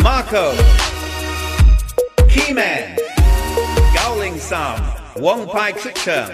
Marco Keyman 903王牌出場。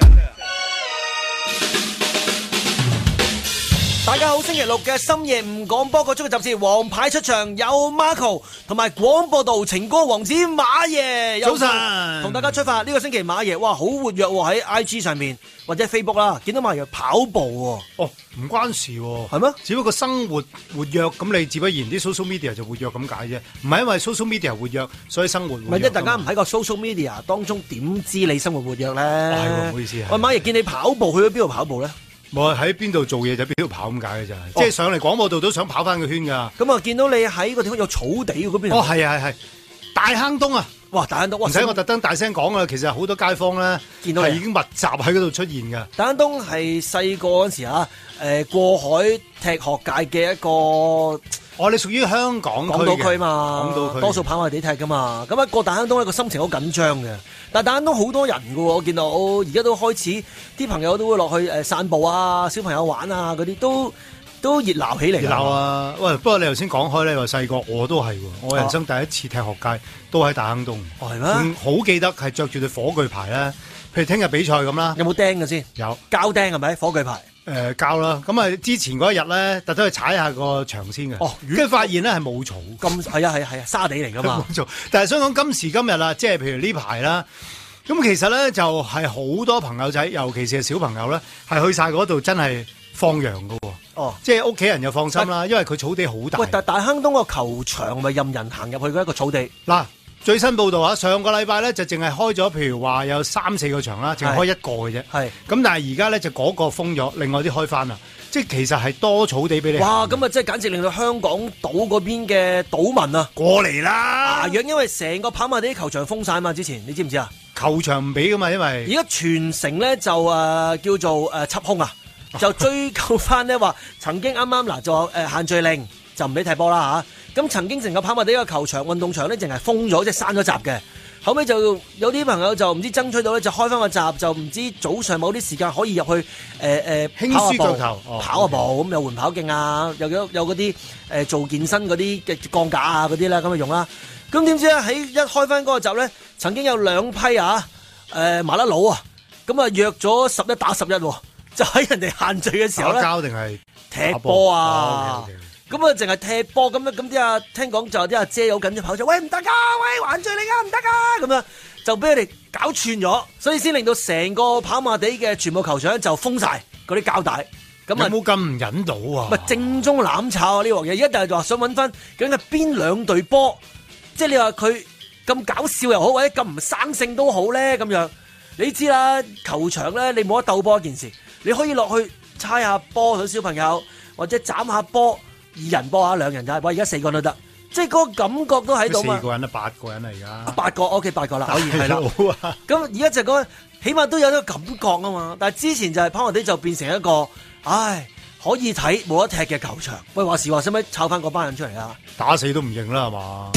大家好，星期六嘅深夜唔廣播個足嘅集市，王牌出場有 Marco 同埋廣播道情歌王子馬爺。 早晨， 同大家出發呢個星期馬爺，哇，好活躍喎，喺 IG 上面或者 Facebook 啦，見到馬爺跑步喎。 哦，唔關事喎， 係咩？ 只不過生活活躍，咁你自不然啲 social media 就活躍咁解啫，唔係因為 social media 活躍，所以生活活躍。 唔係，即係大家唔喺個 social media 當中點知你生活活躍咧？ 係喎，唔好意思。 喂，馬爺見你跑步，去咗邊度跑步咧？ 我喺邊度做嘢就邊度跑咁解嘅咋，即係上嚟廣播道都想跑翻個圈噶。 咁啊，見到你喺個地方有草地嗰邊。 哦，係，大坑東啊！ 哇，大坑東， 唔使我特登大聲講啦，其實好多街坊咧見到係已經密集喺嗰度出現嘅。 大坑東係細個嗰時啊，過海踢學界嘅一個。 你屬於香港港島區嘛， 港島區多數跑埋地踢噶嘛。咁一過大坑東咧，個心情好緊張嘅。但係大坑東好多人㗎喎，我見到而家都開始啲朋友都會落去散步啊，小朋友玩啊嗰啲都熱鬧起嚟。熱鬧啊！喂，不過你頭先講開咧，話細個我都係喎，我人生第一次踢學界都喺大坑東。 係咩？ 好記得係着住對火炬牌咧，譬如聽日比賽咁啦。 有冇釘嘅先？ 有膠釘係咪？火炬牌。 交啦，咁啊之前嗰一日咧，特登去踩下個牆先嘅，跟住發現咧係冇草， 咁係啊，沙地嚟噶嘛， 冇草。但係想講今時今日啦，即係譬如呢排啦，咁其實咧就係好多朋友仔，尤其是係小朋友咧，係去晒嗰度真係放羊噶喎。哦，即係屋企人又放心啦，因為佢草地好大。 喂，但大坑東個球場咪任人行入去嗰一個草地嗱。最新報道啊，上個禮拜咧就淨係開咗，譬如話有3-4個場啦，淨係開一個嘅啫。係。咁但係而家咧就嗰個封咗，另外啲開翻啦。即係其實係多草地俾你。 哇！咁啊，即係簡直令到香港島嗰邊嘅島民啊過嚟啦。 因為成個跑馬地球場封晒嘛，之前你知唔知啊？ 球場唔俾噶嘛，因為而家全城咧就叫做緝兇啊，就追究翻呢話曾經啱啱嗱就限聚令就唔俾踢波啦嚇。咁曾經成個跑馬地個球場運動場咧，淨係封咗，即係閂咗閘嘅。後尾就有啲朋友就唔知爭取到咧，就開翻個閘，就唔知早上某啲時間可以入去輕輸腳頭跑下步，咁有緩跑徑啊，有嗰啲做健身嗰啲嘅鋼架啊嗰啲咧咁就用啦。咁點知咧喺一開翻嗰個閘咧，曾經有兩批麻甩佬啊，咁啊約咗11打11喎，就喺人哋限聚嘅時候咧， 打交定係踢波啊？咁啊，淨係踢波咁啲聽講就有啲阿姐好緊張跑出，喂唔得㗎，喂還聚令啊，唔得㗎，咁樣就俾佢哋搞串咗，所以先令到成個跑馬地嘅全部球場就封晒嗰啲膠帶。咁有冇咁唔忍到啊？ 咪正宗攬炒啊！呢鑊嘢，而家就係話想揾翻究竟係邊兩隊波，即係你話佢咁搞笑又好，或者咁唔生性都好咧，咁樣你知啦，球場咧你冇得鬥波一件事，你可以落去猜下波同小朋友，或者斬下波。2人波啊，2人就係，而家4個都得，即係嗰個感覺都喺度嘛。 4個人啊，8個人啊，而家。 8個 ，OK， 8個啦，可以係啦。咁而家就講，起碼都有啲感覺啊嘛。但係之前就係跑馬地就變成一個，可以睇冇得踢嘅球場。喂，話時話，使唔使炒翻嗰班人出嚟啊？ 打死都唔認啦，係嘛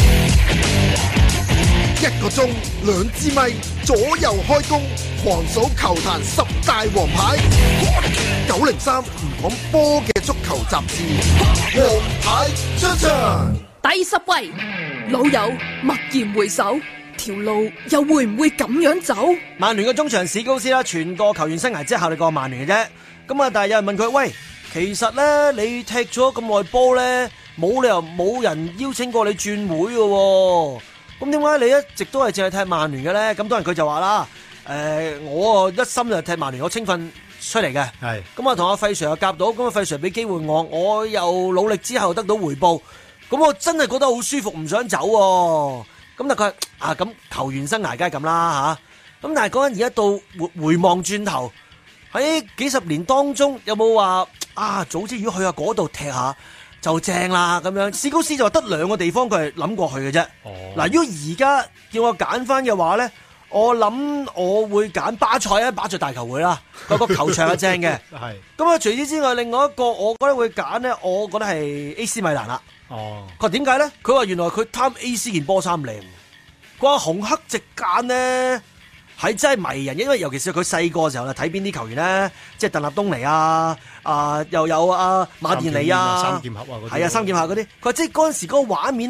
？1個鐘2支咪，左右開弓，狂數球壇10大王牌。903唔講波嘅足球雜誌，王牌出場。 第10位，老友默然回首，條路又會唔會咁樣走？ 曼聯嘅中場史高斯啦，全個球員生涯之後效力過曼聯嘅啫。咁啊，但係有人問佢，喂，其實咧你踢咗咁耐波咧，冇理由冇人邀請過你轉會嘅。咁點解你一直都係淨係踢曼聯嘅咧？咁當然佢就話啦，我一心就踢曼聯，我青訓出嚟嘅。係咁啊，同阿費 Sir 又夾到，咁啊費 Sir 俾機會我又努力之後得到回報，咁我真係覺得好舒服，唔想走。咁但佢咁球員生涯梗係咁啦嚇。咁但係講緊而家到回望轉頭，喺幾十年當中有冇話早知如果去下嗰度踢下就正啦咁樣？史高斯就話得2個地方佢係諗過去嘅啫。嗱，如果而家叫我揀翻嘅話咧，我諗我會揀巴塞啊，巴塞大球會啦，個球場係正嘅。係。咁啊，除此之外，另外一個我覺得會揀咧，我覺得係 AC 米蘭啦。佢話點解咧？佢話原來佢貪 AC 件波衫靚。佢話紅黑直間咧係真係迷人，因為尤其是佢細個嘅時候睇邊啲球員咧，即係鄧立東尼又有馬甸尼啊， 三劍俠啊嗰啲。 係啊，三劍俠嗰啲。佢話即係嗰陣時嗰個畫面咧，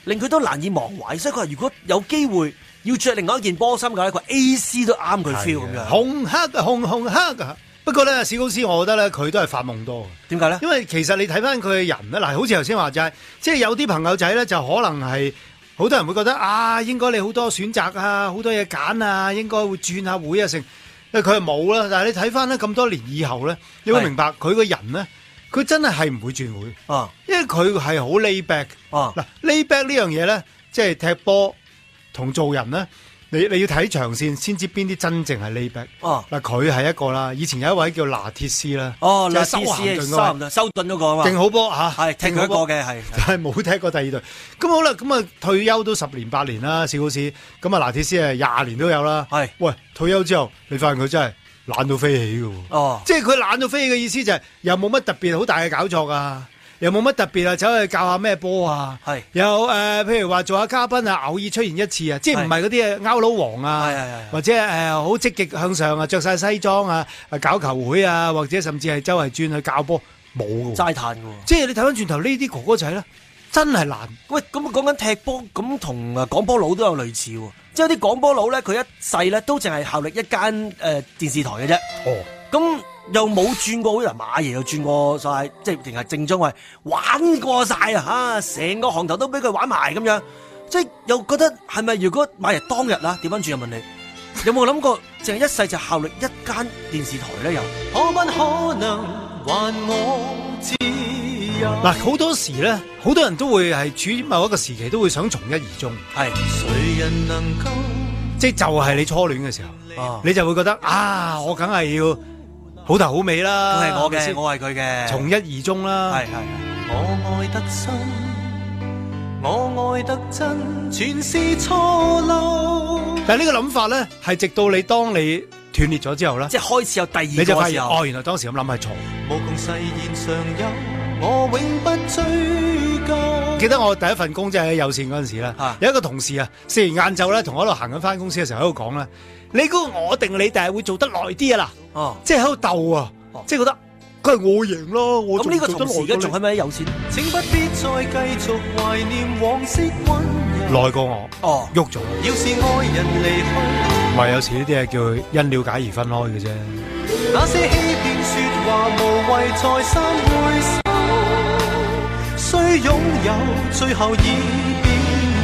令佢都難以忘懷。所以佢話如果有機會要着另外一件波衫嘅話，佢 A.C. 都啱佢 feel 咁樣。 紅黑啊，紅黑啊！不過咧，史高斯我覺得咧，佢都係發夢多。 點解咧？因為其實你睇翻佢嘅人咧，嗱，好似頭先話齋，即係有啲朋友仔咧，就可能係好多人會覺得啊，應該你好多選擇啊，好多嘢揀啊，應該會轉下會啊，成，因為佢係冇啦。但係你睇翻咧咁多年以後咧，你會明白佢個人咧，佢真係唔會轉會啊，因為佢係好 lay back 啊。嗱，lay back 呢樣嘢咧，即係踢波同做人咧。你要睇長線先知邊啲真正係 lay back。哦，嗱，佢係一個啦。以前有一位叫拿鐵斯啦。哦，拿鐵斯修頓嗰個啊嘛。 勁好波嚇， 係踢佢一個嘅係， 但係冇踢過第二隊。咁好啦，咁啊退休都10年8年啦，史高斯。咁啊拿鐵斯係20年都有啦。係，喂，退休之後你發現佢真係懶到飛起嘅喎。哦，即係佢懶到飛起嘅意思就係又冇乜特別好大嘅搞作啊。又冇乜特別啊，走去教下咩波啊？係有譬如話做下嘉賓啊，偶爾出現一次啊，即係唔係嗰啲勾佬王啊，或者好積極向上啊，着晒西裝啊，搞球會啊，或者甚至係周圍轉去教波，冇嘅，齋嘆嘅。即係你睇翻轉頭呢啲哥哥仔咧，真係難。喂，咁講緊踢波，咁同廣播佬都有類似喎。即係啲廣播佬咧，佢一世咧都淨係效力一間電視台嘅啫。哦，咁。又冇轉過，好似馬爺又轉過晒，即係定係正宗係玩過晒啊！嚇，成個行頭都俾佢玩埋咁樣，即係又覺得係咪？如果馬爺當日啦，調翻轉又問你，有冇諗過淨係一世就效力一間電視台咧？又可不可能還我自由？嗱，好多時咧，好多人都會係處於某一個時期，都會想從一而終。係，誰人能夠？即係就係你初戀嘅時候，你就會覺得啊，我梗係要。好頭好尾啦，都係我嘅，我係佢嘅，從一而終啦。係。我愛得深，我愛得真，全是錯漏。但係呢個諗法咧，係直到你當你斷裂咗之後咧，即係開始有第二個時候，你就發現哦，原來當時咁諗係錯。無窮誓言常有，我永不追究。記得我第一份工即係喺有線嗰陣時咧，有一個同事啊，食完晏晝咧，同我喺度行緊翻公司嘅時候喺度講咧。你估我定你，但係會做得耐啲啊啦！哦，即係喺度鬥啊，即係覺得佢係我贏咯。咁呢個同事而家仲喺咪有線？請不必再繼續懷念往昔溫柔。耐過我哦，喐咗。要是愛人離去，唔係有時呢啲係叫因了解而分開嘅啫。那些欺騙説話無謂再三回首，雖擁有最後已變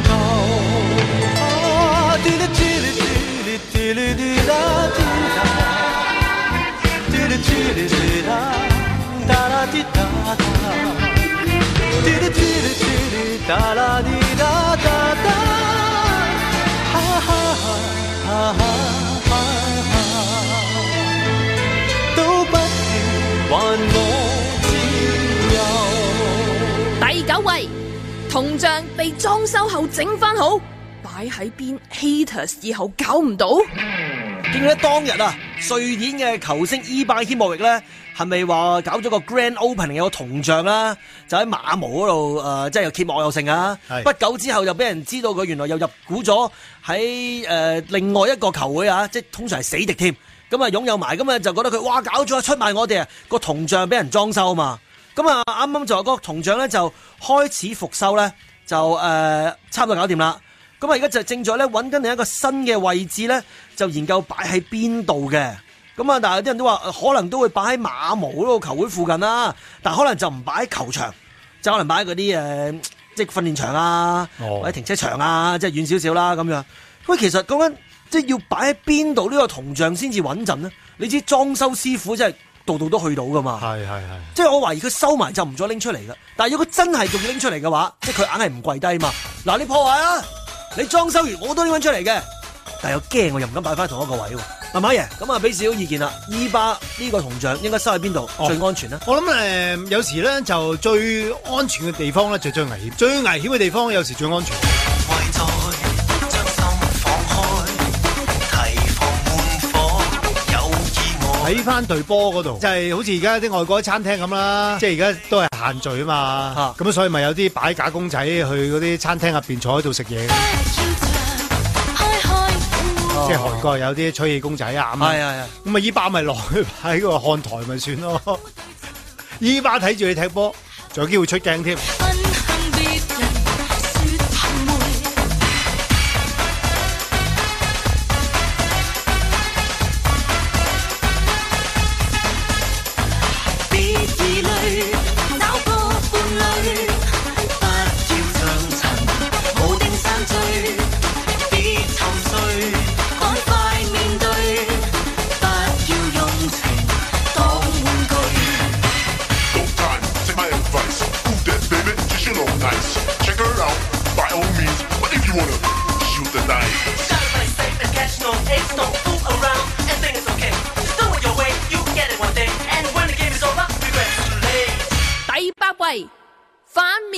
都不如還我自由。 第9位，銅像被裝修後整翻好，擺喺邊 haters 以後搞唔到。 見到當日啊，瑞典嘅球星伊巴希莫域咧，係咪話搞咗個 grand opening 有個銅像啦？就喺馬毛嗰度，即係又揭幕又成啊！不久之後就俾人知道佢原來又入股咗喺另外一個球會啊，即係通常係死敵添。咁啊擁有埋，咁啊就覺得佢哇搞咗出賣我哋啊！個銅像俾人裝修啊嘛。咁啊啱啱就話個銅像咧就開始復修咧，就差唔多搞掂啦。咁啊而家就正在咧揾緊另一個新嘅位置咧，就研究擺喺邊度嘅。咁啊，但係有啲人都話可能都會擺喺馬毛嗰個球會附近啦，但係可能就唔擺喺球場，就可能擺喺嗰啲即係訓練場啊，或者停車場啊，即係遠少少啦咁樣。喂，其實講緊即係要擺喺邊度呢個銅像先至穩陣呢？你知裝修師傅真係度度都去到噶嘛？係。即係我懷疑佢收埋就唔再拎出嚟噶。但係如果真係仲要拎出嚟嘅話，即係佢硬係唔跪低嘛。嗱，你破壞啊！你裝修完我都拎翻出嚟嘅，但係又驚我又唔敢擺翻同一個位喎。阿馬爺，咁啊俾少少意見啦。伊巴呢個銅像應該收喺邊度最安全呢？我諗有時咧就最安全嘅地方咧就最危險，最危險嘅地方有時最安全。睇翻隊波嗰度，就係好似而家啲外國啲餐廳咁啦，即係而家都係限聚啊嘛，咁所以咪有啲擺假公仔去嗰啲餐廳入邊坐喺度食嘢。即係韓國有啲吹氣公仔啊，咁啊伊巴咪落去喺個看台咪算咯。伊巴睇住你踢波，仲有機會出鏡添。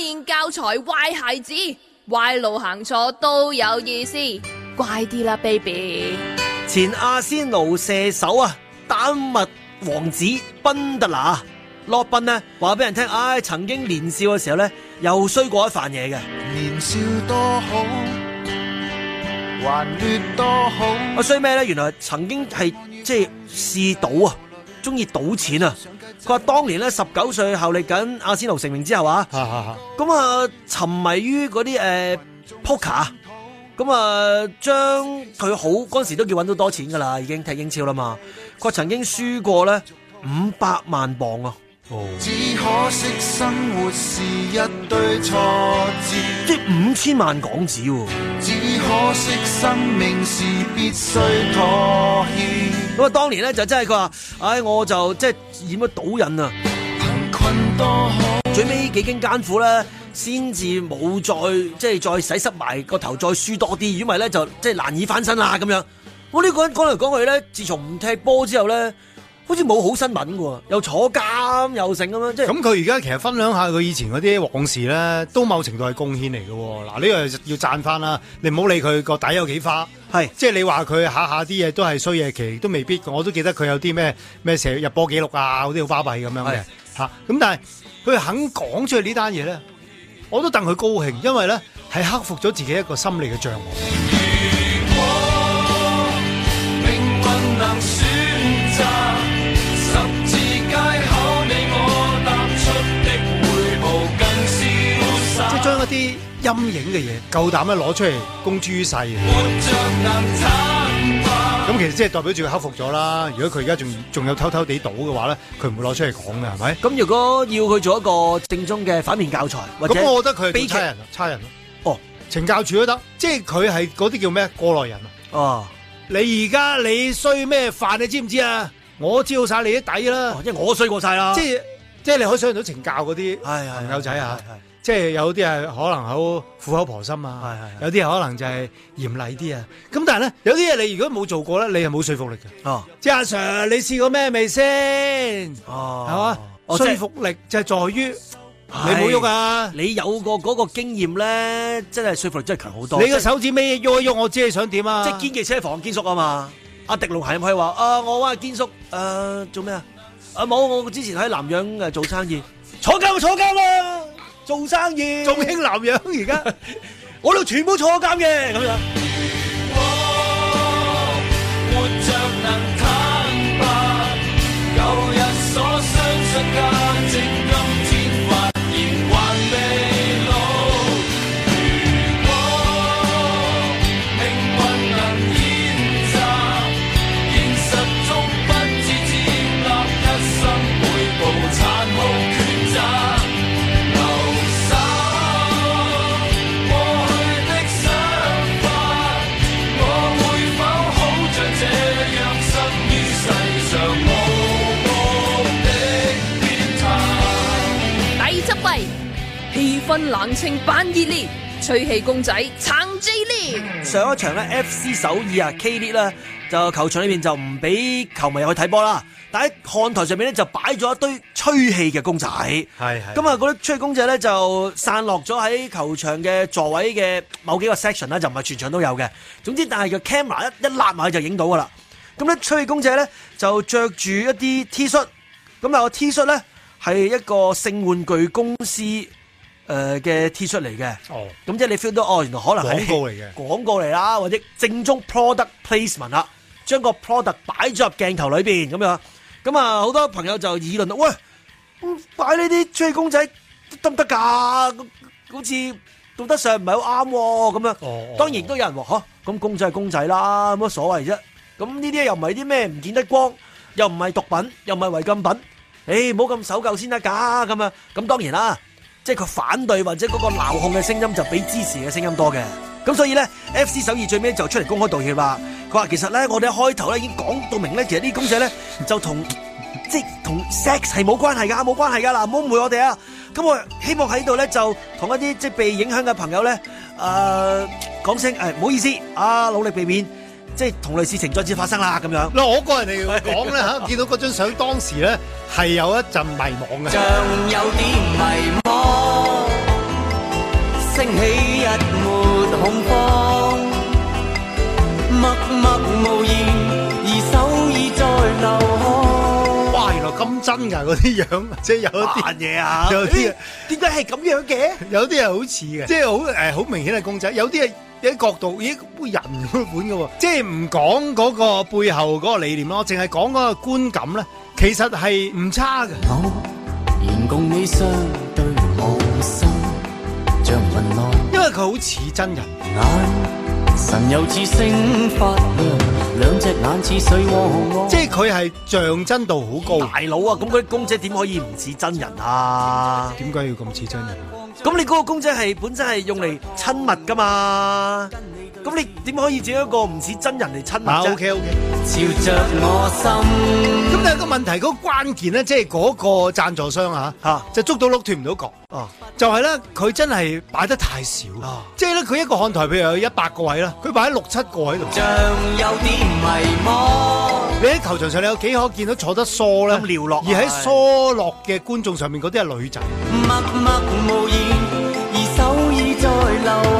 面教材壞孩子，壞路行錯都有意思，乖啲啦 ，baby。 前阿仙奴射手啊，丹麥王子賓特拿洛賓呢話俾人聽，曾經年少嘅時候咧，又衰過一番嘢嘅。 年少多好，還劣多好。 衰咩咧？原來曾經係即係試賭啊，中意賭錢啊。佢話當年咧19歲效力緊阿仙奴成名之後啊，咁沉迷於嗰啲poker，咁將佢好嗰陣時都叫揾到多錢噶啦，已經踢英超啦嘛。佢曾經輸過咧500萬鎊啊！ 只可惜生活是一堆挫折， 即係5000萬港紙喎。 只可惜生命是必須妥協。 咁當年咧就真係佢話，我就即係染咗賭癮啊！ 貧困多好， 最尾幾經艱苦咧，先至冇再洗濕埋個頭，再輸多啲，如果唔係咧就即係難以翻身啦咁樣。我呢個人講嚟講去咧，自從唔踢波之後咧，好似冇好新聞喎，又坐監又成咁樣，即係。咁佢而家其實分享下佢以前嗰啲往事咧，都某程度係貢獻嚟嘅喎。嗱，呢個要讚翻啦，你唔好理佢個底有幾花，係即係你話佢下下啲嘢都係衰嘢，其實都未必。我都記得佢有啲咩射入波記錄啊，嗰啲好巴閉咁樣嘅嚇。咁但係佢肯講出去呢單嘢咧，我都戥佢高興，因為咧係克服咗自己一個心理嘅障礙。 能選擇十字街口，你我踏出的每步更瀟灑。 即係將一啲陰影嘅嘢夠膽咧攞出嚟公諸於世。咁其實即係代表住佢克服咗啦。如果佢而家仲有偷偷地賭嘅話咧，佢唔會攞出嚟講嘅，係咪？ 咁如果要佢做一個正宗嘅反面教材，或者咁我覺得佢係差人咯。懲教處都得，即係佢係嗰啲叫咩過來人啊。你而家你衰咩飯你知唔知啊？我知道晒你啲底啦， 因為我衰過晒啦。 即係你可以想象到懲教嗰啲朋友仔啊，即係有啲係可能好苦口婆心啊，有啲可能就係嚴厲啲啊。咁但係咧，有啲嘢你如果冇做過咧，你係冇說服力嘅。即係阿 Sir，你試過咩未先？係嘛？說服力就係在於你冇喐啊！ 你有過嗰個經驗咧，真係說服力真係強好多。 你個手指尾喐一喐，我知你想點啊！ 即係堅記車房堅叔啊嘛！阿迪龍行入去話：我話堅叔，做咩啊？冇，我之前喺南洋做生意，坐監啦！做生意仲興南洋而家， 我哋全部坐監嘅咁樣。 活着能坦白，舊日所相信價值，今天發現還未老。如果命運能演習，現實中不知接納一生每步殘酷抉擇。 氣氛冷清版熱烈，吹氣公仔撐 J 聯。 上一場咧 FC 首爾啊 K 聯咧就球場裏邊就唔俾球迷入去睇波啦，但喺看台上面咧就擺咗一堆吹氣嘅公仔。係咁啊，嗰啲吹氣公仔咧就散落咗喺球場嘅座位嘅某幾個 section 啦，就唔係全場都有嘅。總之，但係個 camera 一立埋就影到噶啦。咁咧吹氣公仔咧就着住一啲 T 恤，咁啊個 T 恤咧係一個性玩具公司嘅 T 恤嚟嘅，咁即係你 feel 到原來可能係廣告嚟啦，或者正宗 product placement 啦，將個 product 擺咗入鏡頭裏邊咁樣，咁啊好多朋友就議論啦，喂，擺呢啲吹氣公仔得唔得㗎？好似道德上唔係好啱喎，咁樣，當然都有人話咁公仔係公仔啦，乜所謂啫？咁呢啲又唔係啲咩唔見得光，又唔係毒品，又唔係違禁品，唔好咁守舊先得㗎，咁啊，咁當然啦。即係佢反對或者嗰個鬧控嘅聲音就比支持嘅聲音多嘅，咁所以咧 FC 首爾最尾就出嚟公開道歉啦。佢話其實咧我哋一開頭咧已經講到明咧，其實呢啲公仔咧就同 sex 係冇關係㗎，冇關係㗎嗱，唔好誤會我哋啊。咁我希望喺度咧就同一啲即係被影響嘅朋友咧講聲唔好意思，努力避免即係同類事情再次發生啦咁樣。 嗱，我個人嚟講咧嚇，見到嗰張相當時咧係有一陣迷惘嘅， 像有啲迷惘， 升起一抹恐慌，默默無言，而手已在流汗。 哇！原來咁真㗎嗰啲樣，即係有一啲扮嘢啊！ 有啲啊點解係咁樣嘅？ 有啲係好似嘅，即係好明顯係公仔，有啲係喺角度咦人嗰款嘅喎，即係唔講嗰個背後嗰個理念咯，淨係講嗰個觀感咧，其實係唔差嘅。 我仍共你相對無心，像雲浪， 因為佢好似真人。 眼神又似星發亮，兩隻眼似水汪汪， 即係佢係象真度好高。 大佬啊，咁嗰啲公仔點可以唔似真人啊？ 點解要咁似真人？ 咁你嗰個公仔係本身係用嚟親密噶嘛？咁你點可以整一個唔似真人嚟親密啫 ？OK， 朝着我心。 咁但係個問題嗰個關鍵咧，即係嗰個贊助商就捉到碌脱唔到角。就係咧，佢真係擺得太少。即係咧，佢一個看台譬如有100個位啦，佢擺喺6-7個喺度。 像有啲迷茫。 你喺球場上你有幾可見到坐得疏咧？ 咁寥落， 而喺疏落嘅觀眾上面嗰啲係女仔。 默默無言，而手已在流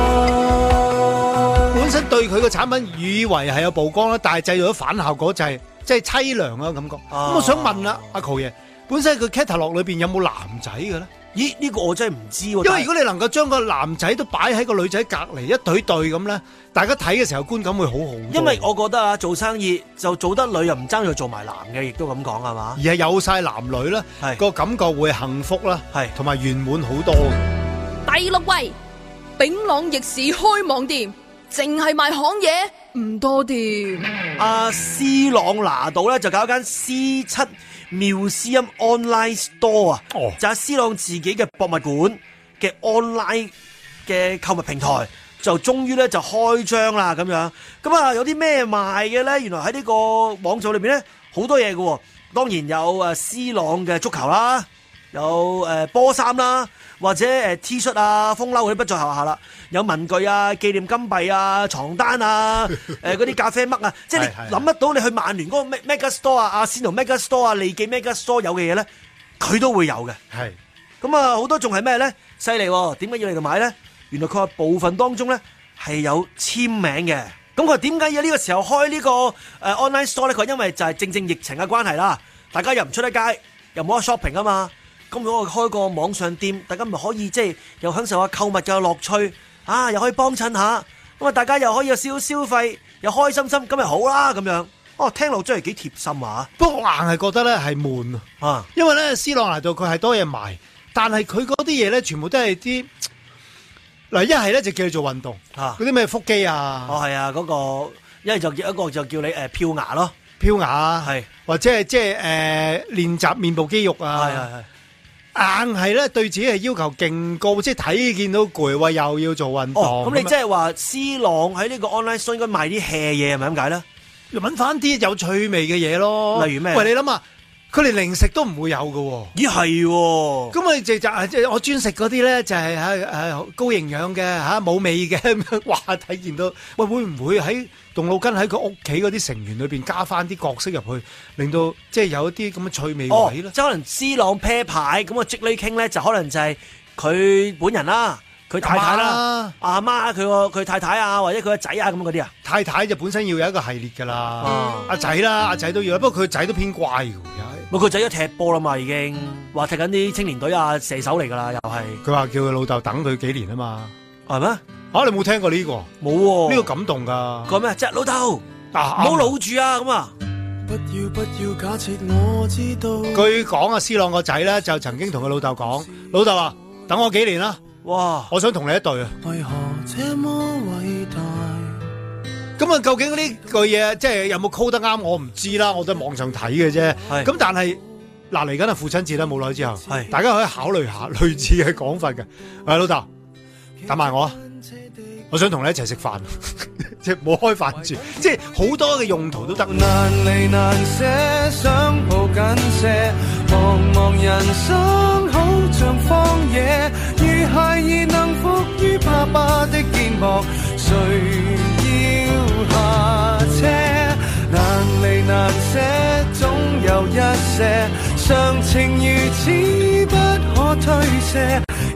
汗。 本身對佢個產品以為係有曝光啦，但係製造咗反效果，就係即係凄涼啊感覺。咁我想問啦，阿球爺，本身佢 catalog 裏邊有冇男仔嘅咧？ 咦，呢個我真係唔知喎。 因為如果你能夠將個男仔都擺喺個女仔隔離一對對咁咧，大家睇嘅時候觀感會好好。 因為我覺得啊，做生意就做得女又唔爭在做埋男嘅，亦都咁講係嘛？ 而係有晒男女啦，個感覺會幸福啦，同埋圓滿好多。 第6位，丙朗逆市開網店，淨係賣行嘢唔多掂。 阿斯朗拿度咧就搞間 C7 Museum Online Store 啊，就係斯朗自己嘅博物館嘅 online 嘅購物平台，就終於咧就開張啦咁樣。咁啊有啲咩賣嘅咧？原來喺呢個網站裏邊咧好多嘢嘅，當然有斯朗嘅足球啦，有波衫啦，或者T 恤啊、風褸嗰啲不在話下啦。有文具啊、紀念金幣啊、床單啊、嗰啲咖啡嘜啊，即係你諗得到你去曼聯嗰個 Mega Store 啊、阿仙奴 Mega Store 啊、利記 Mega Store 有嘅嘢咧，佢都會有嘅。係咁啊，好多仲係咩咧？犀利喎！點解要嚟度買咧？原來佢話部分當中咧係有簽名嘅。咁佢話點解要呢個時候開呢個online store 咧？佢話因為就係正疫情嘅關係啦，大家又唔出得街，又冇得 shopping 啊嘛。咁如果我開個網上店，大家咪可以即係又享受下購物嘅樂趣啊，又可以幫襯下，咁啊大家又可以有少少消費，又開心心，咁咪好啦咁樣。哦，聽落真係幾貼心啊！ 不過我硬係覺得咧係悶啊，因為咧斯朗拿度佢係多嘢賣，但係佢嗰啲嘢咧全部都係啲嗱，一係咧就叫你做運動嗰啲咩腹肌啊， 係啊，嗰個一係就叫一個就叫你漂牙咯， 漂牙係或者係即係練習面部肌肉啊，係。硬係咧對自己嘅要求勁高，即係睇見到攰，喂又要做運動。 咁你即係話斯朗喺呢個 online store 應該賣啲 hea 嘢係咪咁解咧？ 揾翻啲有趣味嘅嘢咯， 例如咩？ 喂，你諗下，佢連零食都唔會有㗎。 咦係喎？ 咁咪就係我專食嗰啲咧，就係高營養嘅冇味嘅咁樣。哇！睇見到喂，會唔會喺動腦筋喺佢屋企嗰啲成員裏邊加翻啲角色入去，令到即係有一啲咁嘅趣味位咧？ 即係可能斯朗啤牌咁啊，J.K. King 咧就可能就係佢本人啦，佢太太啦，阿媽佢太太啊，或者佢個仔啊咁嗰啲啊。 太太就本身要有一個系列㗎啦，阿仔啦，阿仔都要，不過佢仔都偏怪㗎。 佢仔都踢波啦嘛，已經話踢緊啲青年隊啊，射手嚟㗎啦，又係。 佢話叫佢老豆等佢幾年啊嘛， 係咩？ 你冇聽過呢個？冇喎，呢個感動㗎。 講咩？即係老豆，唔好老住啊咁啊！ 不要假設我知道。 據講斯朗個仔咧就曾經同佢老豆講：老豆啊，等我幾年啦！哇，我想同你一隊啊！ 為何這麼偉大？ 咁啊，究竟呢句嘢即係有冇 call 得啱？我唔知啦，我都喺網上睇嘅啫。咁但係嗱，嚟緊係父親節啦，冇耐之後，大家可以考慮下類似嘅講法嘅。老豆，等埋我啊！我想同你一齊食飯，即係冇開飯住，即係好多嘅用途都得。 難離難捨，想抱緊些，茫茫人生好像荒野，如孩兒能伏於爸爸的肩膊，誰要下車？難離難捨，總有一些，常情如此不可推卸。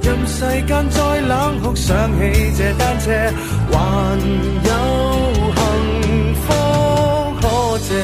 任世間再冷酷，想起這單車，還有幸福可借。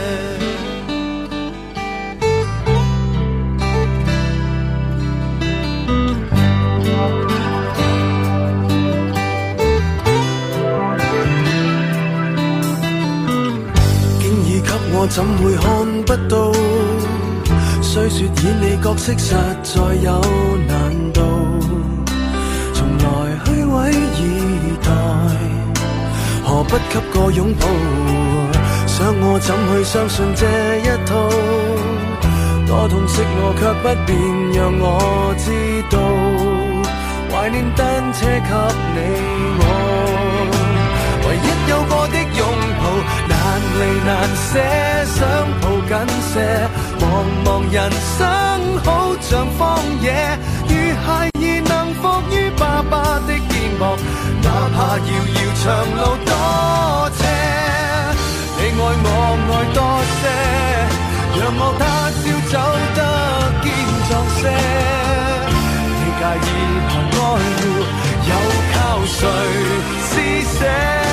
經已給我，怎會看不到？雖說演你角色實在有難度，從來虛偽以待，何不給個擁抱？想我怎去相信這一套？多痛惜我卻不便讓我知道，懷念單車給你我，唯一有過的擁抱，難離難捨，想抱緊些。茫茫人生好像荒野，如孩兒能伏於爸爸的肩膊，哪怕遙遙長路多斜，你愛我愛多些，讓我他朝走得堅壯些。你介意還愛護，又靠誰施捨？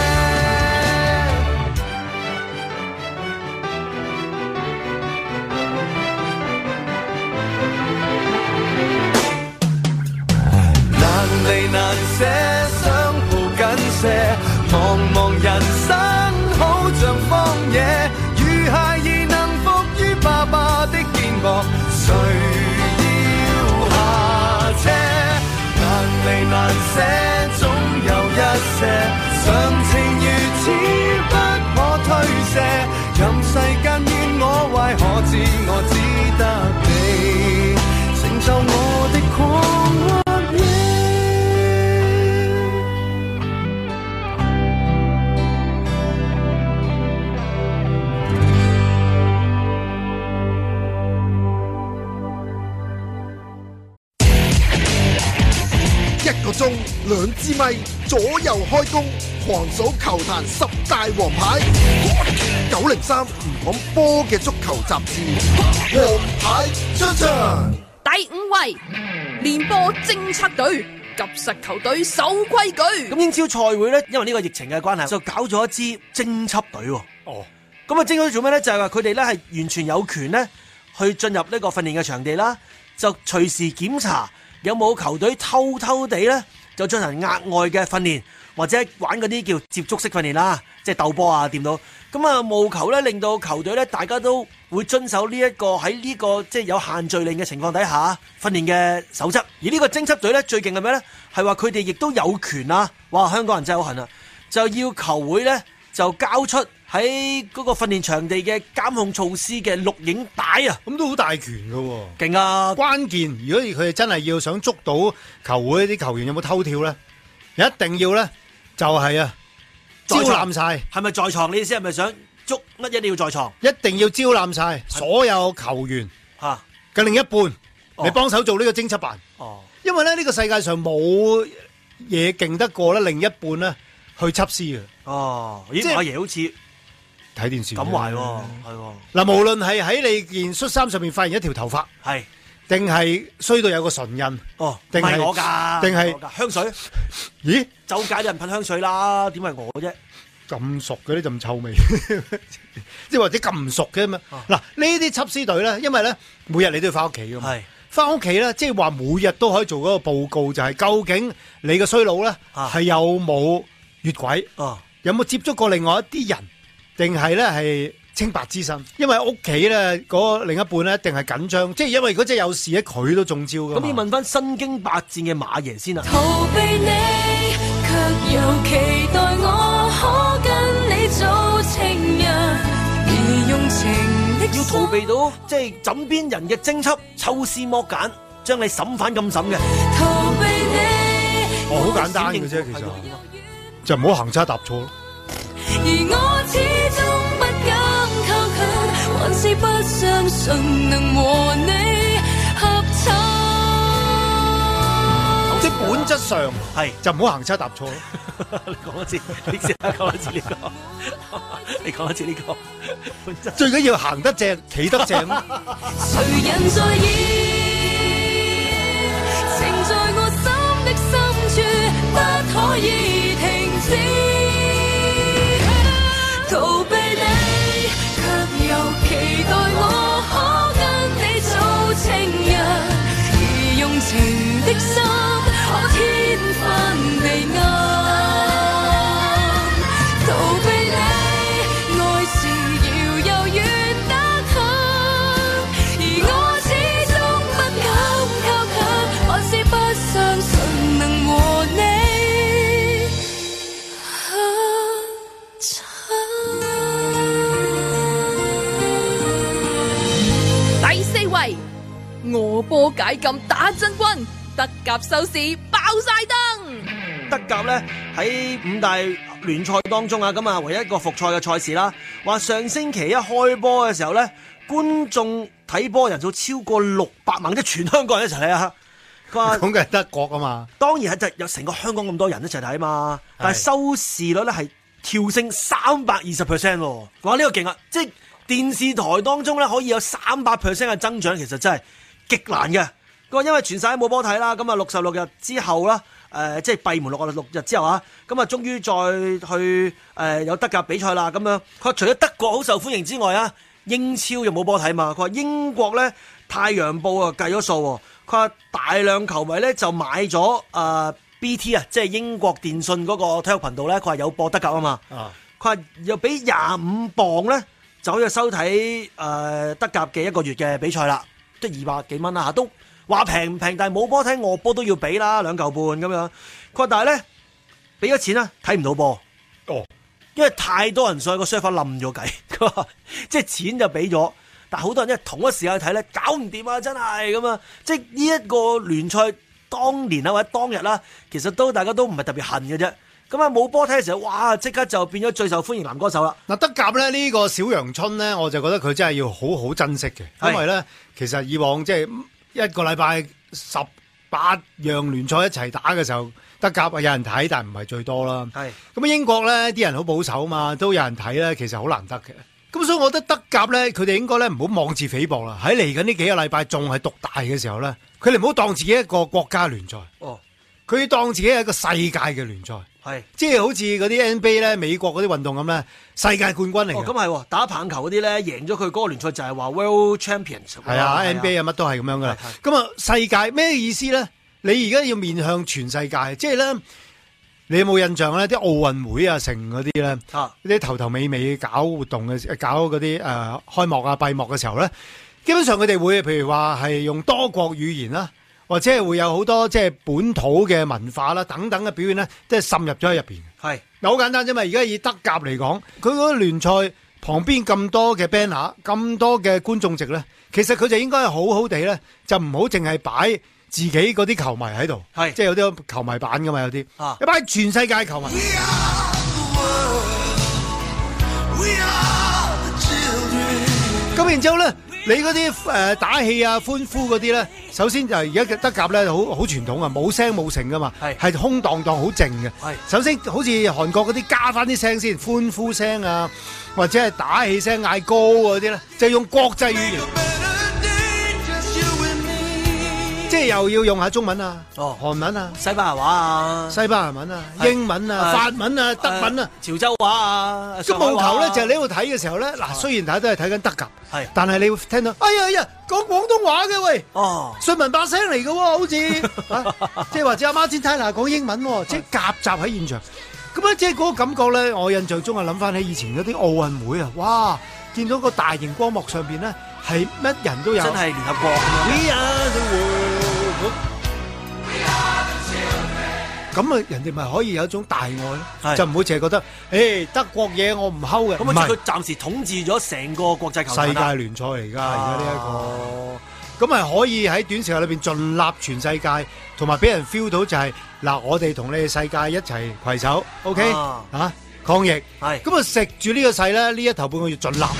離難捨，想抱緊些，茫茫人生好像荒野，如孩兒能伏於爸爸的肩膊，誰要下車？難離難捨，總有一些，常情如此不可推卸，任世間怨我壞，可知我只得你成就我的狂妄。 鐘兩支咪左右開工，狂數球壇十大王牌。903唔講波嘅足球雜誌，王牌出場。 第5位，練波偵測隊，及實球隊守規矩。 咁英超賽會咧，因為呢個疫情嘅關係，就搞咗一支偵測隊。哦，咁啊，偵測隊做咩咧？就係話佢哋咧係完全有權咧去進入呢個訓練嘅場地啦，就隨時檢查有冇球隊偷偷地咧就進行額外嘅訓練，或者玩嗰啲叫接觸式訓練啦，即係鬥波啊掂到。咁啊，務求咧令到球隊咧大家都會遵守呢一個喺呢個即係有限聚令嘅情況底下訓練嘅守則。而呢個偵測隊咧最勁係咩咧？係話佢哋亦都有權啊！哇，香港人真係好恨啊！就要球會咧就交出喺嗰個訓練場地嘅監控措施嘅錄影帶啊！ 咁都好大權㗎喎， 勁啊！ 關鍵如果佢哋真係要想捉到球會啲球員有冇偷跳咧，一定要咧就係招攬晒。 係咪在場？你意思係咪想捉乜嘢？你要在場， 一定要招攬晒所有球員嘅另一半嚟幫手做呢個偵測辦。哦，因為咧呢個世界上冇嘢勁得過咧另一半咧去緝私嘅。哦， 即係阿爺好似睇電視咁壞喎，係喎。 嗱，無論係喺你件恤衫上面發現一條頭髮， 係定係衰到有個唇印， 哦，定係我㗎， 定係香水？ 咦， 周街啲人噴香水啦，點係我啫？ 咁熟嘅呢陣臭味，即係或者咁唔熟嘅嘛？嗱，呢啲緝私隊咧，因為咧每日你都要翻屋企㗎嘛，翻屋企咧，即係話每日都可以做嗰個報告，就係究竟你個衰佬咧係有冇越軌，有冇接觸過另外一啲人，定係咧係清白之身？因為屋企咧嗰另一半咧一定係緊張，即係因為如果真係有事咧，佢都中招㗎。 咁要問翻身經百戰嘅馬爺先啊！ 逃避你，卻又期待我可跟你做情人，而用情的要逃避到即係枕邊人嘅偵緝，抽絲剝繭，將你審犯咁審嘅。 逃避你， 好簡單嘅啫，其實就唔好行差踏錯咯。 而我始終不敢靠近，還是不相信能和你合襯。 即係本質上係就唔好行差踏錯咯。 你講一次，你先講一次呢個，你講一次呢個本質。 最緊要行得正，企得正。誰人在意？情在我心。 解禁打真軍，德甲收視爆晒燈。 德甲咧喺5大聯賽當中啊，咁啊唯一一個復賽嘅賽事啦。話上星期一開波嘅時候咧，觀眾睇波人數超過600萬，即係全香港人一齊睇啊！佢話講嘅係德國啊嘛， 當然係就有成個香港咁多人一齊睇嘛，但係收視率咧係跳升320%喎！哇，呢個勁啊！即係電視台當中咧可以有300% 嘅增長，其實真係極難嘅。佢話因為全世界冇波睇啦，咁啊66日之後啦。即係閉門6日之後啊，咁啊終於再去有德甲比賽啦咁樣。佢話除咗德國好受歡迎之外啊，英超又冇波睇嘛。佢話英國咧《太陽報》啊計咗數喎，佢話大量球迷咧就買咗BT 啊，即係英國電訊嗰個體育頻道咧，佢話有播德甲啊嘛。佢話又俾25磅咧就可以收睇德甲嘅1個月嘅比賽啦，即係200幾蚊啦嚇都。話平唔平，但係冇波睇，我波都要俾啦，2嚿半咁樣。佢話但係咧，俾咗錢啦，睇唔到波。哦，因為太多人上個 server 冧咗計。佢話即係錢就俾咗，但係好多人一同一時間睇咧，搞唔掂啊！真係咁啊！即係呢一個聯賽當年啊或者當日啦，其實大家都唔係特別恨嘅啫。咁啊冇波睇嘅時候，哇！即刻就變咗最受歡迎男歌手啦。 嗱，德甲咧呢個小陽春咧，我就覺得佢真係要好好珍惜嘅，因為咧其實以往即係。一個禮拜18樣聯賽一齊打嘅時候，德甲有人睇，但唔係最多啦。係咁英國咧啲人好保守嘛，都有人睇咧，其實好難得嘅。咁所以我覺得德甲咧，佢哋應該咧唔好妄自菲薄啦。喺嚟緊呢幾個禮拜仲係獨大嘅時候咧，佢哋唔好當自己一個國家聯賽。哦，佢要當自己係一個世界嘅聯賽。係，即係好似嗰啲 NBA 咧，美國嗰啲運動咁咧，世界冠軍嚟嘅。哦，咁係，打棒球嗰啲咧，贏咗佢嗰個聯賽就係話 World Champions。係啊 ，NBA 啊乜都係咁樣噶啦。咁啊，世界咩意思咧？你而家要面向全世界，即係咧，你有冇印象咧？啲奧運會啊，成嗰啲咧，啲頭尾尾搞活動嘅，搞嗰啲開幕啊、閉幕嘅時候咧，基本上佢哋會譬如話係用多國語言啦。或者係會有好多即係本土嘅文化啦，等等嘅表現咧，即係滲入咗喺入邊。係嗱，好簡單啫嘛。而家以德甲嚟講，佢嗰個聯賽旁邊咁多嘅 banner， 咁多嘅觀眾席咧，其實佢就應該係好好地咧，就唔好淨係擺自己嗰啲球迷喺度，係即係有啲球迷版噶嘛，有啲你擺全世界球迷。咁然之後咧。你嗰啲打氣啊、歡呼嗰啲咧，首先就係而家嘅德甲咧，好傳統啊，冇聲冇聲噶嘛，係空蕩蕩好靜嘅。首先好似韓國嗰啲加翻啲聲先，歡呼聲啊，或者係打氣聲嗌高嗰啲咧，就用國際語言。即係又要用下中文啊，韓文啊，西班牙話啊，西班牙文啊，英文啊，法文啊，德文啊，潮州話啊。咁務求咧就係你喺度睇嘅時候咧，嗱雖然大家都係睇緊德甲，係，但係你會聽到，哎呀，講廣東話嘅喂，順民把聲嚟嘅喎，好似，即係或者阿媽先睇嗱講英文，即係夾雜喺現場。咁啊，即係嗰個感覺咧，我印象中啊諗翻起以前嗰啲奧運會啊，哇，見到個大型光幕上邊咧係乜人都有，真係聯合國。咁啊，人哋咪可以有一種大愛咯，就唔會淨係覺得，德國嘢我唔睺嘅。咁啊，佢暫時統治咗成個國際球世界聯賽嚟㗎，而家呢一個，咁係可以喺短時間裏邊盡立全世界，同埋俾人 feel 到就係嗱，我哋同你哋世界一齊攜手 ，OK 啊，抗疫係，咁啊食住呢個勢咧，呢一頭半個月盡立。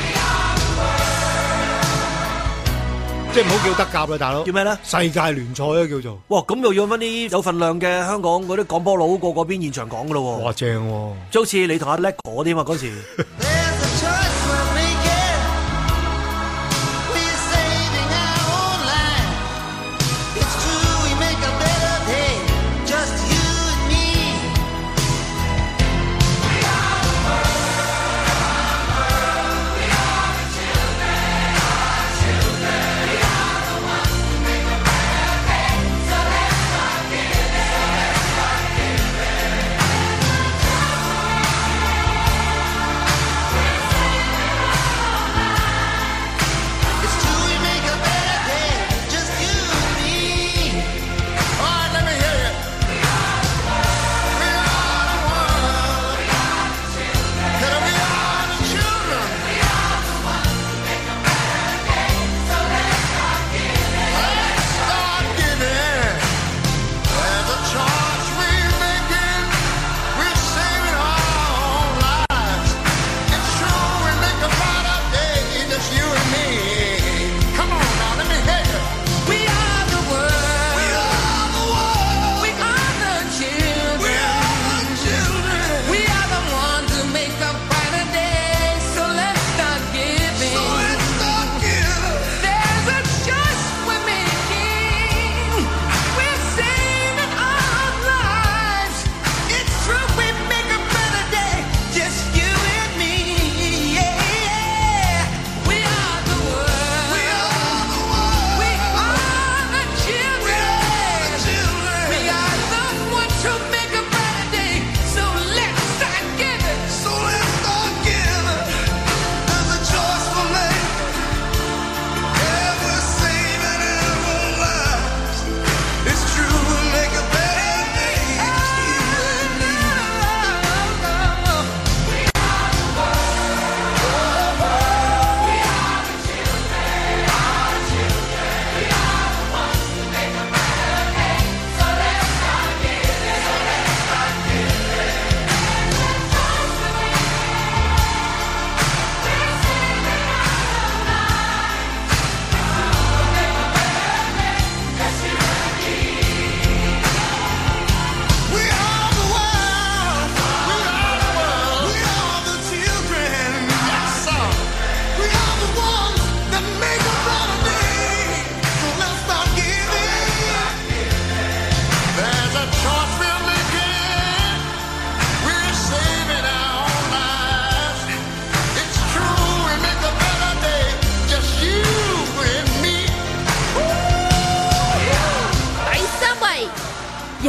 即係唔好叫德甲啦，大佬。叫咩咧？世界聯賽啊，叫做。哇，咁又要搵啲有份量嘅香港嗰啲講波佬過嗰邊現場講噶咯。哇，正喎！即好似你同阿叻哥啲嘛嗰時。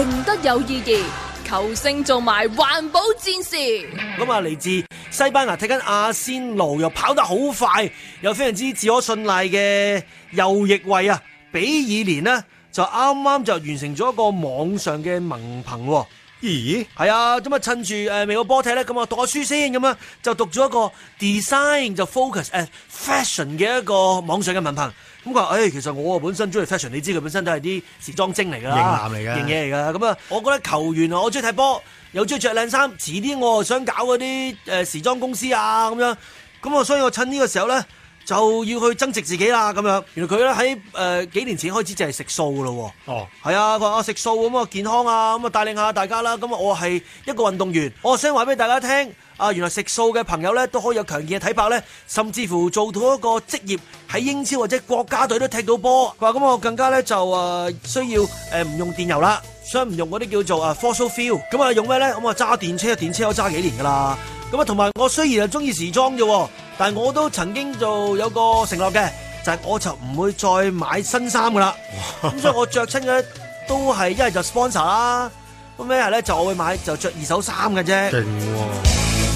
贏得有意義，球星做埋環保戰士。 咁啊，嚟自西班牙踢緊阿仙奴，又跑得好快，又非常之自可信賴嘅右翼衛啊，比爾連呢，就啱啱就完成咗一個網上嘅文憑。 咦？ 係啊，咁啊趁住未個波踢咧，咁啊讀下書先，咁啊就讀咗一個 design 就 focus fashion 嘅一個網上嘅文憑。咁佢話其實我本身中意 fashion， 你知佢本身都係啲時裝精嚟㗎啦， 型男嚟㗎， 型嘢嚟㗎。咁啊，我覺得球員啊，我中意踢波，又中意着靚衫，遲啲我想搞嗰啲時裝公司啊咁樣。咁啊，所以我趁呢個時候咧，就要去增值自己啦咁樣。原來佢咧喺幾年前開始就係食素㗎咯喎。哦，係啊，佢話我食素咁啊健康啊，咁啊帶領下大家啦。咁啊，我係一個運動員，我想話俾大家聽。原來食素嘅朋友咧都可以有強健嘅體魄咧，甚至乎做到一個職業喺英超或者國家隊都踢到波。佢話咁我更加咧就需要唔用電油啦，所以唔用嗰啲叫做fossil fuel。咁啊用咩咧？咁啊揸電車，電車我揸幾年㗎啦。咁啊同埋我雖然係中意時裝啫，但係我都曾經就有個承諾嘅，就係我就唔會再買新衫㗎啦。咁所以我着親嘅都係一係就 sponsor 啦，咁一係咧就我會買就着二手衫嘅啫。勁喎！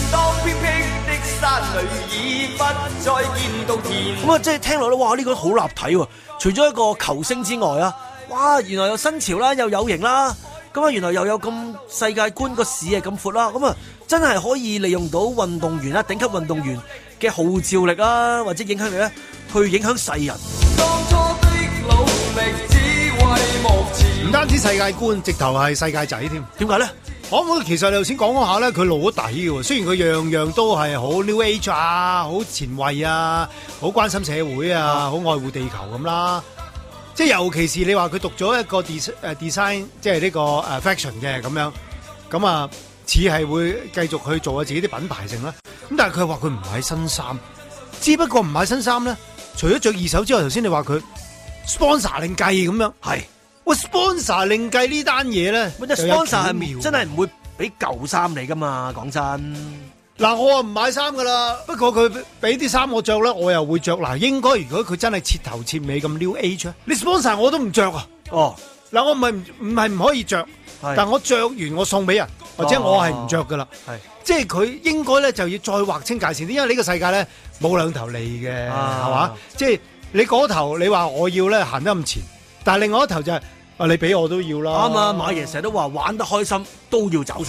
咁啊，即係聽落咧，哇！呢個好立體喎。除咗一個球星之外啊，哇！原來有新潮啦，又有型啦。咁啊，原來又有咁世界觀，個視野咁闊啦。咁啊，真係可以利用到運動員啦，頂級運動員嘅號召力啊，或者影響力咧，去影響世人。 唔單止世界觀，直頭係世界仔添。 點解咧？ 我其實你頭先講嗰下咧，佢露咗底嘅喎。雖然佢樣樣都係好 New Age 啊，好前衛啊，好關心社會啊，好愛護地球咁啦。即係尤其是你話佢讀咗一個 design， 即係呢個fashion 嘅咁樣，咁啊似係會繼續去做下自己啲品牌性啦。咁但係佢話佢唔買新衫，只不過唔買新衫咧，除咗着二手之外，頭先你話佢 sponsor 另計咁樣係。喂 sponsor 另計呢單嘢咧， 乜嘢 sponsor 係真係唔會俾舊衫你噶嘛？講真， 嗱我啊唔買衫噶啦，不過佢俾啲衫我着咧，我又會着。嗱應該如果佢真係徹頭徹尾咁 New Age 你 sponsor 我都唔着啊。哦，嗱我唔係唔可以着，但我着完我送俾人，或者我係唔着噶啦。係，即係佢應該咧就要再劃清界線啲，因為呢個世界咧冇兩頭利嘅，係嘛？即係你嗰頭你話我要咧行得咁前，但係另外一頭就係。你俾我都要啦。啱啊，馬爺成日都話玩得開心都要找數。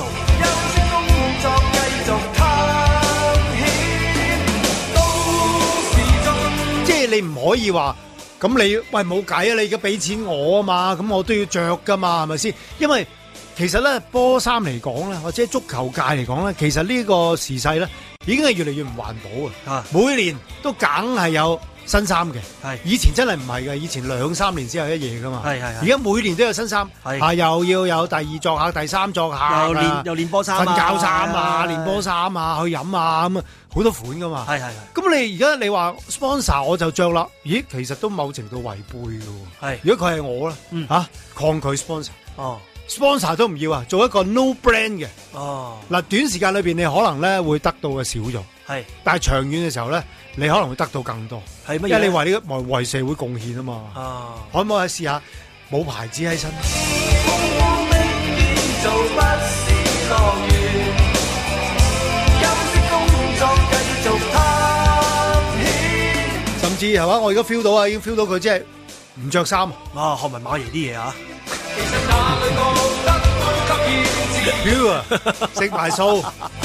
即係你唔可以話咁你喂冇計啊！你而家俾錢我啊嘛，咁我都要着噶嘛，係咪先？因為其實咧波衫嚟講咧，或者足球界嚟講咧，其實呢個時勢咧已經係越嚟越唔環保啊！每年都梗係有新衫嘅，係以前真係唔係嘅，以前2-3年先有一夜噶嘛，係而家每年都有新衫，係又要有第二作客、第三作客，又練波衫、瞓覺衫啊、練波衫啊、去飲啊咁啊，好多款噶嘛，係。咁你而家你話 sponsor 我就着啦，咦，其實都某程度違背嘅喎，係。如果佢係我咧，抗拒 sponsor，sponsor 都唔要啊，做一個 no brand 嘅，嗱短時間裏邊你可能咧會得到嘅少咗，係，但係長遠嘅時候咧，你可能會得到更多，係乜嘢？因為你為呢個為社會貢獻啊嘛，可唔可以試下冇牌子喺身？甚至係嘛？我而家 feel 到啊，已經 feel 到佢即係唔着衫啊，學埋馬爺啲嘢啊！食埋素，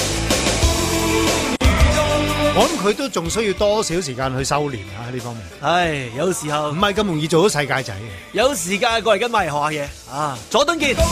我諗佢都仲需要多少時間去修煉啊！呢方面，係有時候唔係咁容易做到世界仔嘅，有時間過嚟跟馬爺學下嘢啊！佐敦見。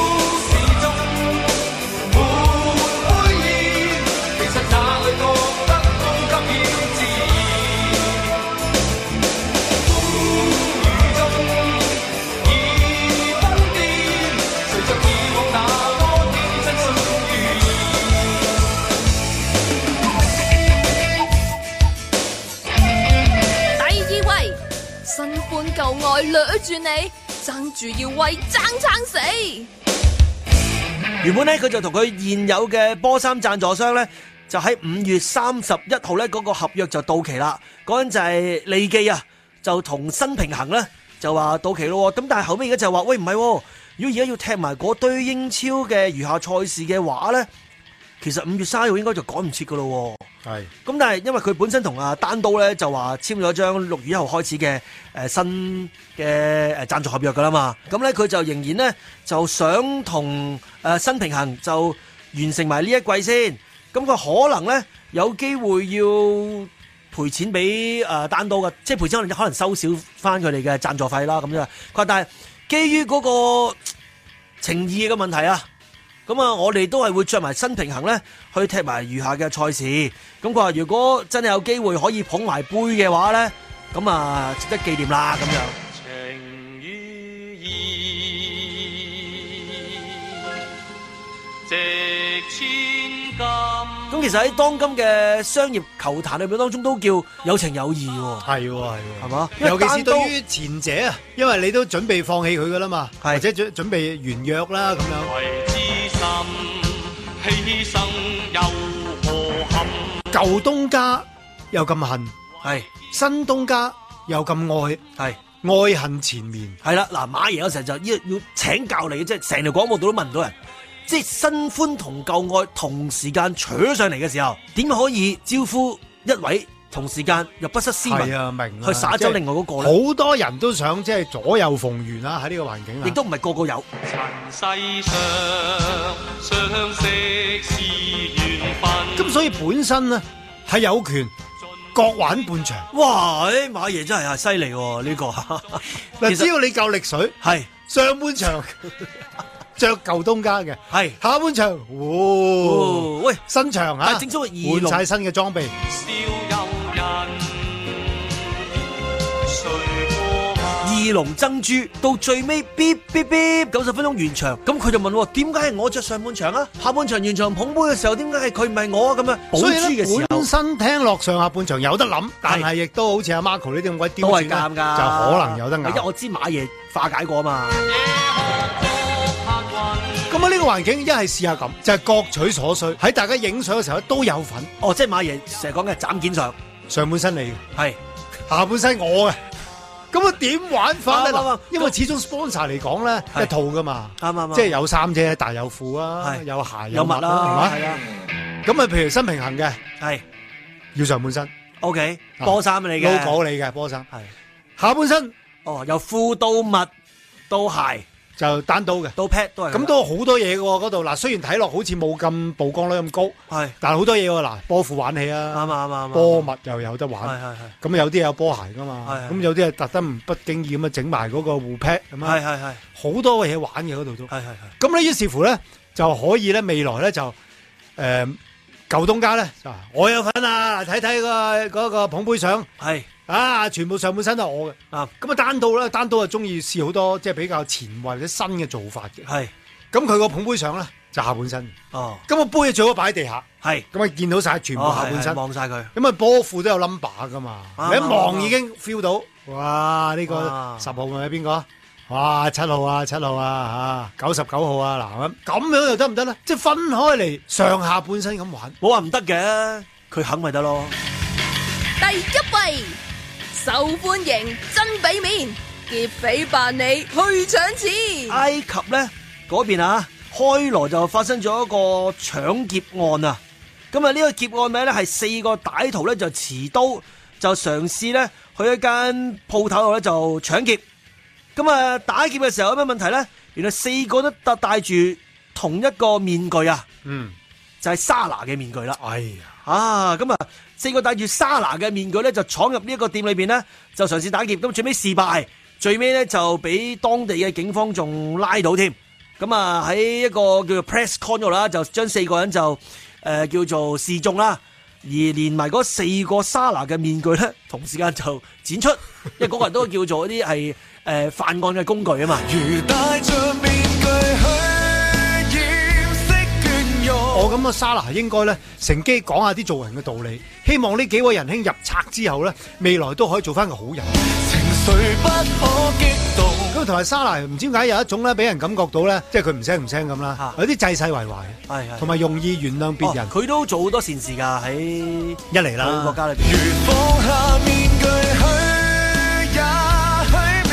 舊愛掠住你，爭住要為爭死。 原本咧佢就同佢現有嘅波衫贊助商咧，就喺5月31號咧嗰個合約就到期啦。嗰陣就係利記啊，就同新平衡咧就話到期咯。咁但係後尾而家就話喂唔係， 如果而家要踢埋嗰堆英超嘅餘下賽事嘅話咧，其實5月30號應該就趕唔切噶咯。 係。 咁但係因為佢本身同阿丹都咧就話簽咗張6月1號開始嘅新嘅贊助合約噶啦嘛，咁咧佢就仍然咧就想同新平衡就完成埋呢一季先，咁佢可能咧有機會要賠錢俾丹都嘅，即係賠錢可能收少翻佢哋嘅贊助費啦咁樣。佢話但係基於嗰個情義嘅問題啊。咁啊，我哋都係會着埋新平衡咧，去踢埋餘下嘅賽事。咁佢話如果真係有機會可以捧埋杯嘅話咧，咁啊值得紀念啦咁樣。 情與義值千金。 咁其實喺當今嘅商業球壇裏面當中都叫有情有義喎。 係喎， 係嘛？ 尤其是對於前者啊，因為你都準備放棄佢噶啦嘛，或者準備完約啦咁樣。犧牲又何憾？舊東家又咁恨， 係新東家又咁愛，係愛恨纏綿。 係啦，嗱，馬爺有時候就要請教你，即係成條廣播道都問唔到人，即係新歡同舊愛同時間扯上嚟嘅時候，點可以招呼一位同時間又不失斯文， 係啊，明去耍走另外嗰個咧？ 好多人都想即係左右逢源啦，喺呢個環境啊， 亦都唔係個個有。 世上相識是緣分。 咁所以本身咧係有權各玩半場。 哇！馬爺真係犀利喎呢個。 嗱，只要你夠力水， 係上半場着舊東家嘅， 係下半場，喂新場啊， 正所謂換晒新嘅裝備。 二龍爭珠到最尾嗶嗶嗶90分鐘完場，咁佢就問點解係我着上半場啊？下半場完場捧杯嘅時候，點解係佢唔係我啊？咁啊，保珠嘅時候， 本身聽落上下半場有得諗，但係亦都好似阿 Marco 呢啲咁鬼刁鑽， 都係啱㗎， 就可能有得拗。 因為我知馬爺化解過啊嘛。 咁啊，呢個環境一係試下咁，就係各取所需。喺大家影相嘅時候都有份。 哦，即係馬爺成日講嘅斬件上， 上半身你嘅， 係下半身我嘅。咁啊點玩法咧？因為始終 sponsor 嚟講咧一套噶嘛， 啱， 即係有衫啫，但係有褲啊，有鞋有襪啦，係嘛？ 係啊。 咁啊，譬如新平衡嘅， 係要上半身 ，OK，波衫嚟嘅 ，logo 你嘅波衫， 係下半身， 由褲到襪到鞋就單刀嘅， 到 pad 都係。咁都好多嘢嘅喎嗰度。嗱，雖然睇落好似冇咁曝光率咁高， 係， 但係好多嘢喎。嗱，波褲玩起啊， 啱， 波襪又有得玩， 係。 咁有啲有波鞋噶嘛，咁有啲係特登不經意咁啊整埋嗰個護 pad 咁啊， 係， 好多嘢玩嘅嗰度都， 係。 咁咧於是乎咧就可以咧未來咧就舊東家咧，我有份啊！睇睇嗰個捧杯相， 係啊，全部上半身都係我嘅啊！咁啊單刀咧，單刀啊中意試好多即係比較前衛或者新嘅做法嘅， 係。 咁佢個捧杯相咧就下半身， 哦， 咁個杯最好擺喺地下， 係。 咁啊見到晒全部下半身， 望晒佢。 咁啊波褲都有 number 噶嘛，你一望已經 feel 到，哇！呢個10號係邊個？哇，7號啊，7號啊，嚇99號啊，嗱咁樣又得唔得咧？即係分開嚟上下半身咁玩， 冇話唔得嘅，佢肯咪得咯。 第一位受歡迎真俾面，劫匪辦理去搶錢。 埃及咧嗰邊啊，開羅就發生咗一個搶劫案啊！咁啊呢個劫案名咧係4個歹徒咧就持刀就嘗試咧去一間鋪頭度咧就搶劫。咁啊打劫嘅時候有咩問題咧？原來4個都戴住同一個面具啊！就係莎拿嘅面具啦。 哎呀！ 咁啊4個戴住莎拿嘅面具咧就闖入呢一個店裏邊咧就嘗試打劫，咁最尾事敗，最尾咧就俾當地嘅警方仲拉到添。咁啊喺一個叫做 press con 度啦，就將4個人就叫做示眾啦，而連埋嗰4個莎拿嘅面具咧同時間就展出，因為嗰個人都叫做一啲係犯案嘅工具啊嘛。 如戴着面具去掩飾倦容。 我咁啊，莎拿應該咧乘機講下啲做人嘅道理，希望呢幾位仁兄入冊之後咧，未來都可以做翻個好人。 情緒不可激動。 咁同埋莎拿唔知點解有一種咧，俾人感覺到咧，即係佢唔聲咁啦，有啲濟世為懷， 係同埋容易原諒別人。 佢都做好多善事㗎喺一嚟啦國家裏邊。 如放下面具去，也許面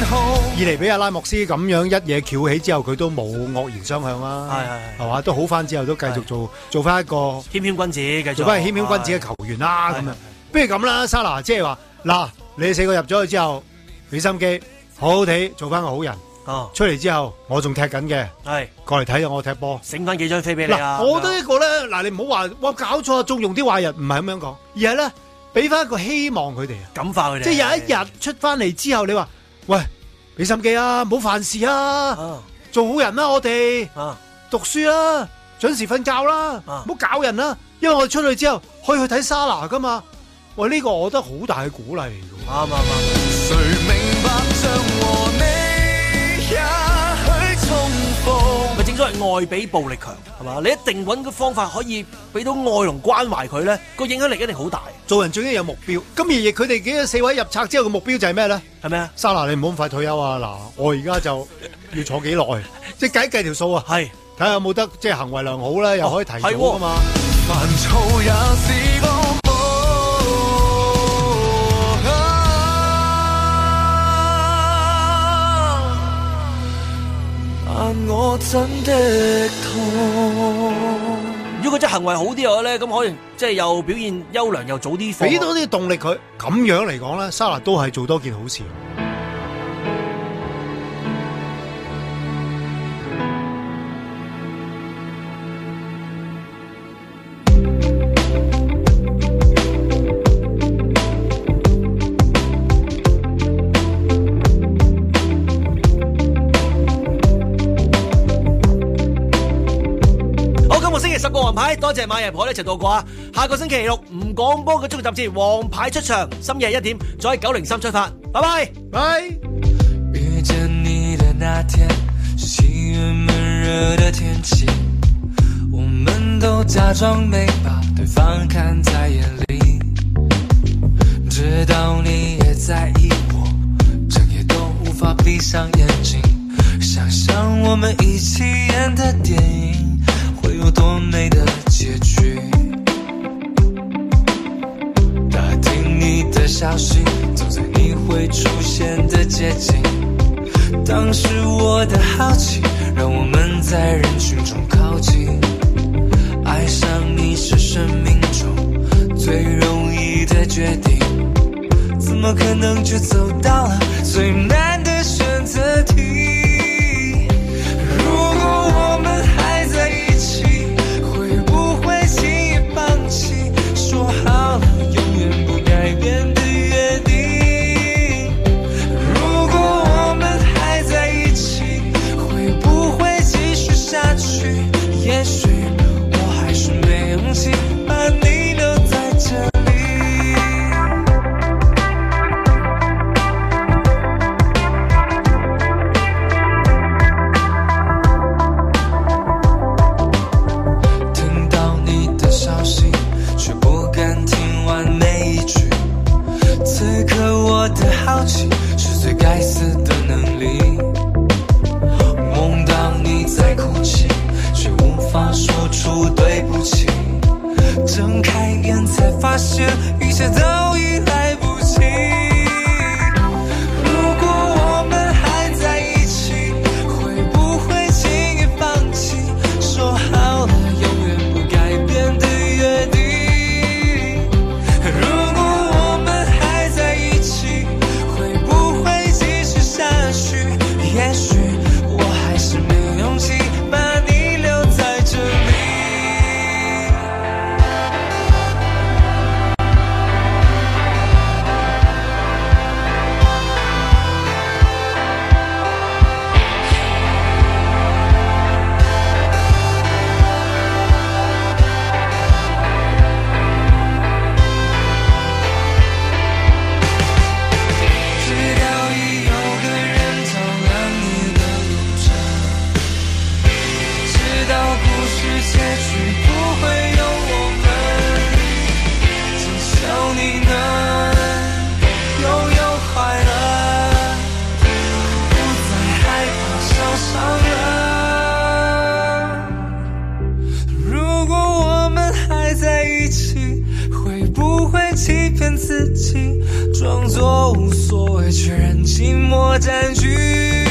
伊利比亞拉莫斯咁樣一嘢翹起之後，佢都冇惡言相向啦，係嘛，都好翻之後都繼續做翻一個謙謙君子，繼續做翻謙謙君子嘅球員啦咁樣。不如咁啦，莎拿即係話嗱，你哋4個入咗去之後，俾心機，好好地做翻個好人。出嚟之後，我仲踢緊嘅，係過嚟睇下我踢波， 醒翻幾張飛俾你啊！ 我覺得呢個咧，嗱你唔好話哇搞錯，縱容啲壞人，唔係咁樣講，而係咧俾翻一個希望佢哋， 感化佢哋。 即係有一日出翻嚟之後，你話喂，俾心機啊，唔好犯事啊，做好人啦，我哋讀書啦，準時瞓覺啦，唔好搞人啦，因為我哋出去之後可以去睇莎拿噶嘛。喂，呢個我覺得好大嘅鼓勵嚟嘅。啱。誰明白像和你也去重逢？ 咪正所謂愛比暴力強，係嘛？你一定揾個方法可以俾到愛同關懷佢咧，個影響力一定好大。 做人最緊要有目標。咁而亦佢哋4位入冊之後嘅目標就係咩咧？ 係咩啊？ 莎拿，你唔好咁快退休啊！嗱，我而家就要坐幾耐，即係計條數啊。係睇下有冇得即係行為良好咧，又可以提早啊嘛。煩躁也是個我真的痛。 如果佢真係行為好啲嘅話咧，咁可能即係又表現優良，又早啲放， 俾多啲動力佢。咁樣嚟講咧，莎拿都係做多件好事。 10個黃牌，多謝馬爺婆一齊度過啊！下個星期六唔講波嘅足球雜誌黃牌出場，深夜1點，再喺903出發，拜拜，拜。 遇見你的那天，是7月悶熱的天氣，我們都假裝沒把對方看在眼裡，知道你也在意我，整夜都無法閉上眼睛，想象我們一起演的電影會有多美的結局，打聽你的消息，走在你會出現的街景，當時我的好奇讓我們在人群中靠近，愛上你是生命中最容易的決定，怎麼可能卻走到了最難的選擇題，如果我們還在一起，會不會輕易放棄說好了永遠不改變的約定，如果我們還在一起，會不會繼續下去，也許我還是沒勇氣把你留在這裡。此刻我的好奇是最該死的能力，夢到你在哭泣，卻無法說出對不起，睜開眼才發現一切都已來不及，如果我們還在一起，會不會輕易放棄說好了永遠不改變的約定，也許我還是沒勇氣把你留在這裡。如果我們還在一起，會不會欺骗自己，装作无所谓，却让寂寞占据。